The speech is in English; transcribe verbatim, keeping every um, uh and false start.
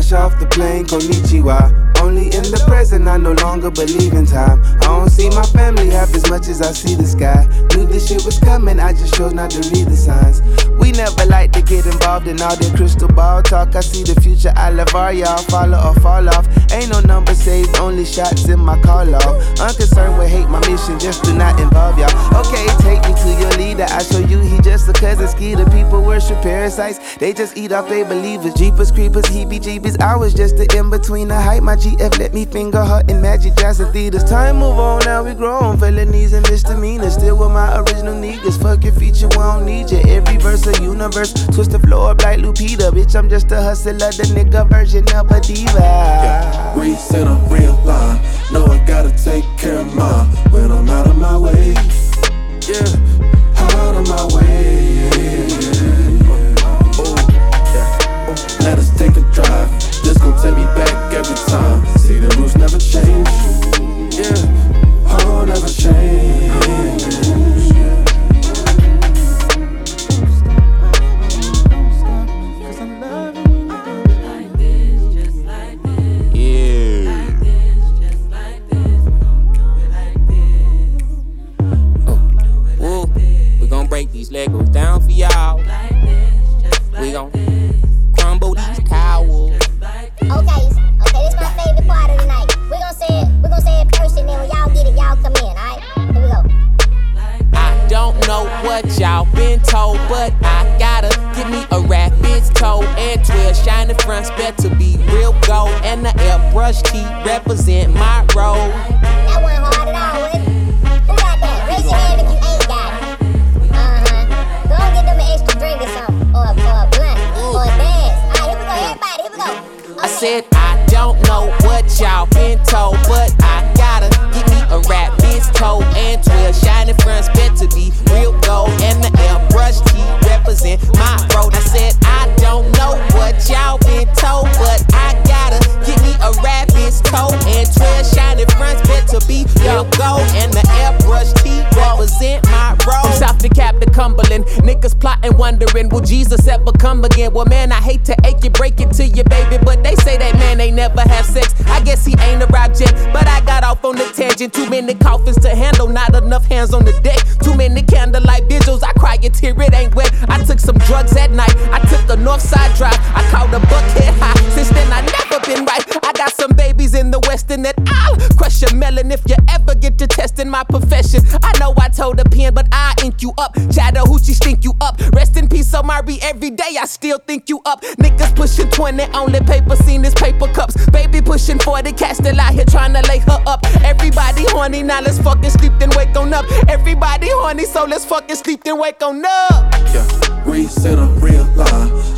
fresh off the plane, konnichiwa. Only in the present, I no longer believe in time. I don't see my family half as much as I see the sky. Knew this shit was coming, I just chose not to read the signs. We never like to get involved in all that crystal ball talk. I see the future, I love all y'all, follow or fall off. Ain't no number saved, only shots in my call log. Unconcerned with hate, my mission just do not involve y'all. Okay, take me to your leader, I show you he just a cousin skeeter. People worship parasites, they just eat off they believers. Jeepers, creepers, heebie-jeebies, I was just the in-between the hype. My G F let me finger her in Magic Johnson theaters. Time move on, now we grown, felonies and misdemeanors. Still with my original niggas, fuck your feature, we don't need you. Every verse a universe, twist the floor up like Lupita. Bitch, I'm just a hustler, the nigga version of a diva. Yeah, we said I'm real line. Know I gotta take care of mine when I'm out of my way. Yeah, out of my way. Oh, yeah. Oh, let us take a drive. This gon' take me back every time. See the roots never change. Yeah, oh, never change. These Legos down for y'all. We gon' crumble these cowls. Okay, okay, this my favorite part of the night. We gon' say it, we gon' say it first, and then when y'all get it, y'all come in, alright? Here we go. I don't know what y'all been told, but I gotta give me a rabbit's toe and twelve shiny fronts, better be real gold, and the airbrush tee represent my role. That wasn't hard at all, was it? Who got that? Raise your hand if you ain't got it. Go get them an extra drink or something, or, or a blunt, or a dance. Alright, here we go, everybody, here we go. Okay. I said I don't know what y'all been told, but I gotta give me a rabbit's toe and twelve shiny fronts, better be real gold, and the airbrush tee represent my road. I said I don't know what y'all been told, but I gotta give me a rabbit's toe and twelve shiny fronts, better be real gold, and the airbrush tee represent my road. From South DeKalb to Cumberland, niggas plotting, wondering, will Jesus ever come again? Well, man, I hate to ache you, break it to you, baby, but they say that man ain't never have sex. I guess he ain't arrived yet, but I got off on the tangent. Too many coffins to handle, not enough hands on the deck. Too many candlelight vigils, I cry a tear, it ain't wet. I took some drugs at night, I took a north side drive, I caught a buckhead high. Since then I never been right. I got some babies in the western that I'll crush your melon if you ever get to testing my profession. I know I told a pen, but I ink you up. Chattahoochee stink you up. Rest in peace, Omari. Every day I still think you up. Niggas pushing twenty, only paper seen as paper cups. Baby pushing forty, cat still out here trying to lay her up. Everybody horny, now let's fucking sleep then wake on up. Everybody horny, so let's fucking sleep then wake on up. Yeah, we said I'm real line.